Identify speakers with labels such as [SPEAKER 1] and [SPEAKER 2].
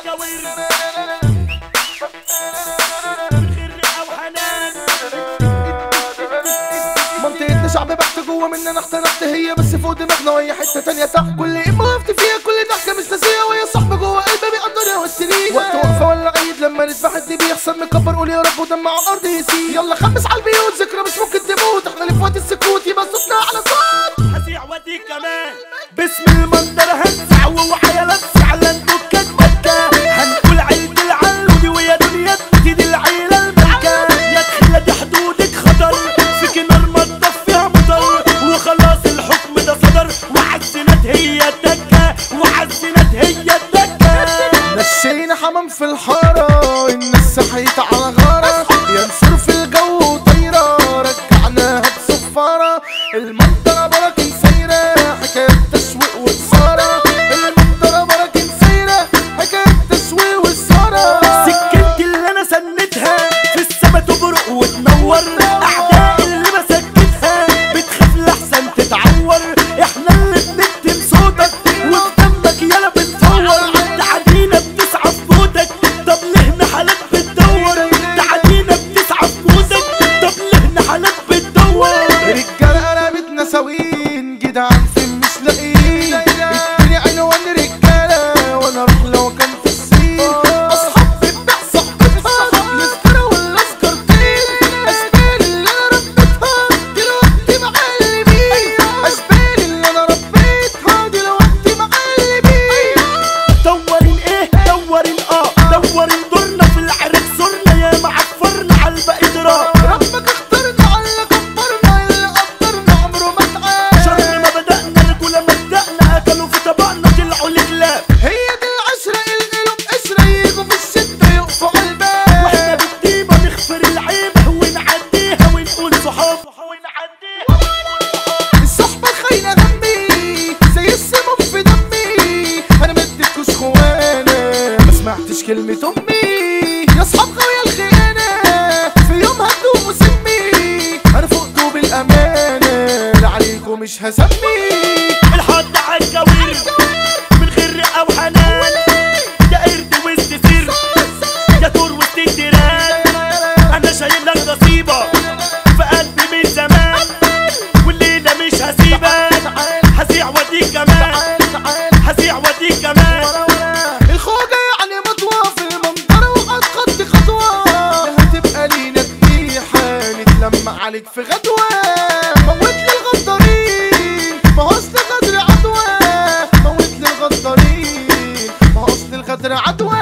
[SPEAKER 1] منطقتنا شعب بحت جوه مننا اختنقت هي بس فوق دماغنا وهي حته تانيه تحت. كل ايه وقفت فيها كل ضحكه مش ناسيه وهي صاحبه جوه قلبي بيقدرها والسنين. وقت وقفه ولا عيد لما نذبح الدي بيحصل مكبر قول يا رب ودمع على الارض يسيل. يلا خمس على البيوت ذكرى مش ممكن تموت احنا اللي في وقت السكوت يبقى صوتنا على صوت.
[SPEAKER 2] هزيع وديك كمان باسم المنظر هنزع ووعيالات فعلا دكات مكة. هنقول عيد العلودي ويا دنيا تدي العيلة الملكة. يا تخلى دي حدودك خطر فيك نار ما تطفيها مطر وخلاص الحكم ده صدر وعالزنات هي الدكة وعالزنات هي الدكة.
[SPEAKER 1] مشينا حمام في الحارة الناس صحيت على غارة ينصر في الجو وطايرة رجعناها بصفارة. المنطقة براكن سايرة حكاية تشويق وإثارة. المنطقة براكن سايرة حكاية تشويق وإثارة.
[SPEAKER 2] سكنتي اللي انا سندها في السما تبرق وتنور. اعداء اللي مسكتها بتخاف لحسن تتعور. احنا اللي بنكتم صوتك وفي دمك يالا بتفور. تعدينا بتسعى في موتك طب ليه حالك بتدور. تعدينا بتسعى في موتك طب ليه حالك بتدور.
[SPEAKER 1] رجالة قرابتنا ساويين جدعان فين مش لاقيين. اديني عنوان رجالة وانا اروح لو كان في الصين. اصحاب بتبيع صاحبتها مسكرة ولا سكرتين. اشبال اللي انا ربيتها دلوقتي معلمين. اشبال اللي انا ربيتها دلوقتي معلمين.
[SPEAKER 2] دورين ايه دورين دورين دورنا في العرق صرنا يا معفرنا عالباقي درا.
[SPEAKER 1] ربك اخترنا على اللي كبرنا اللي قدرنا عمره ما اتعاد.
[SPEAKER 2] شر ما بدأنا رجولة ما بدأنا اكلوا في طبقنا طلعوا لكلاب.
[SPEAKER 1] هي دي العشرة القلوب قشرة يجوا في الشدة يقفوا على الباب.
[SPEAKER 2] واحنا بالديمة نغفر العيب ونعديها ونقول صحاب ونعديها.
[SPEAKER 1] الصحبة خاينة غمي زي السموم في دمي. انا ما اديتكوش خوانة ما سمعتش كلمة امي. يا اصحاب غاوية الخيانة في يوم هتدوم وسمي. انا فوقتوا بالامانة لا عليكم مش هسمي.
[SPEAKER 2] الحد عالجوير من غير رقة وحنان. يا قرد وسط سير يا طور وسط التيران. انا شايل لك نصيبة في قلبي من زمان والليلة مش هسيبك. هزيع وديك كمان هزيع وديك كمان.
[SPEAKER 1] الخوجة يعني مطوة في المنظر وهتخطي خطوة. هتبقى لينا ذبيحة نتلم عليك في غدوة. موت لي الغدارين ما هو اصل الغدر عدوى. موت لي الغدارين ما هو اصل الغدر عدوى.